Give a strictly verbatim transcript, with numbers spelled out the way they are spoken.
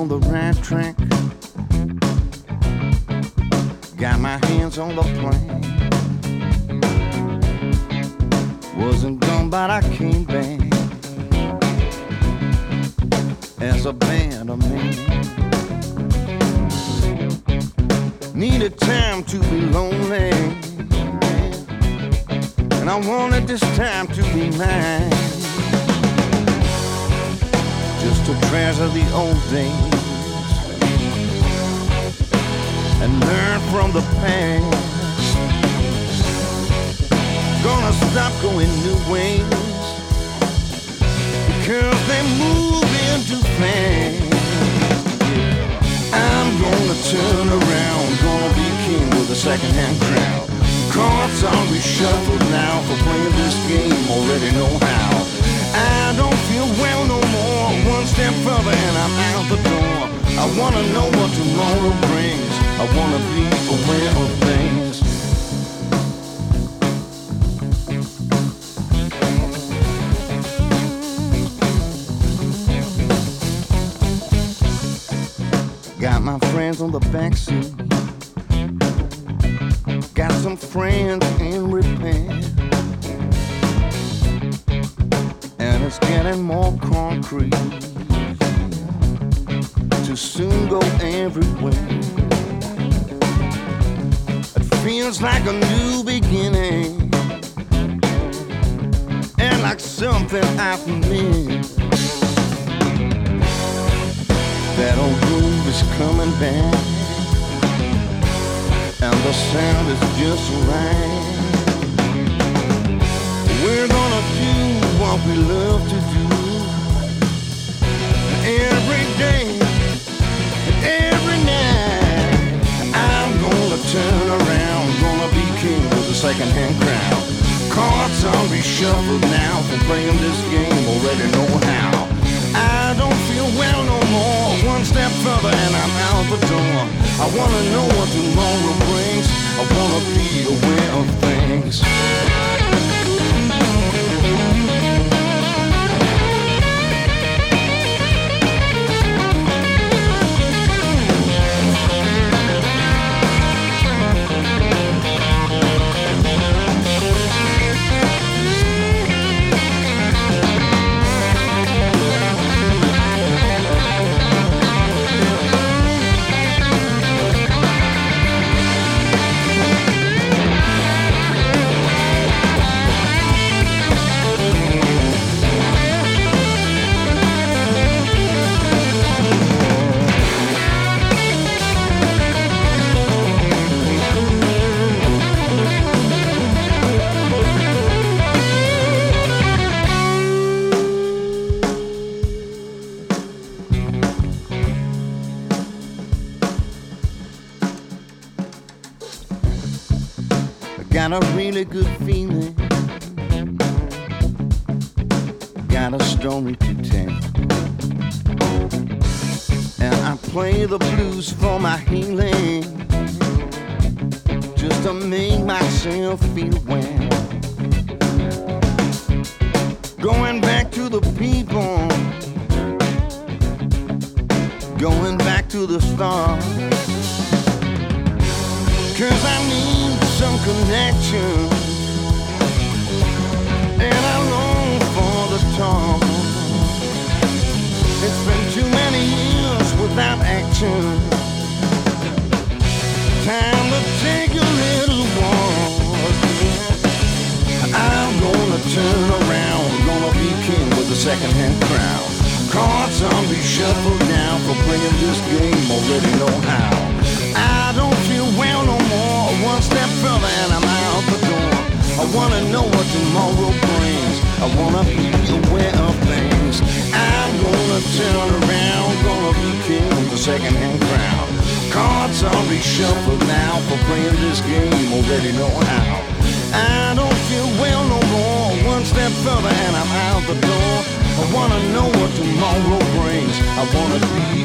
on the right track. Got my hands on the plan. Wasn't gone, but I came back as a better man. Needed time to be lonely, and I wanted this time to be mine. Just to treasure the old days and learn from the past. Gonna stop going new ways because they move in too fast. I'm gonna turn around, gonna be king with a second-hand crowd. Cards are reshuffled now for playing this game, already know how. I don't feel well no more, one step further and I'm out the door. I wanna know what tomorrow brings, I wanna be aware of things. Got my friends on the backseat, got some friends in repair, and it's getting more concrete to soon go everywhere. It feels like a new beginning and like something I've missed. That old groove is coming back, and the sound is just right. We're gonna do what we love to do every day, every night. I'm gonna turn around, gonna be king with a second-hand crown. Cards are reshuffled now for playing this game, already know how. I don't feel well no more, one step further and I'm out the door. I wanna know what tomorrow brings, I wanna be aware of things. Got a really good feeling, got a story to tell, and I play the blues for my healing, just to make myself feel well. Going back to the people, going back to the start, 'cause I need some connection, and I long for the talk. It's been too many years without action. Time to take a little walk. I'm gonna turn around, gonna be king with a second-hand crown. Cards are reshuffled now for playing this game, already know how. I don't feel well no more, one step further and I'm out the door. I wanna know what tomorrow brings, I wanna be aware of things. I'm gonna turn around, gonna be king with a second-hand crown. Cards are reshuffled now for playing this game, already know how. I don't feel well no more, one step further and I'm out the door. I wanna know what tomorrow brings, I wanna be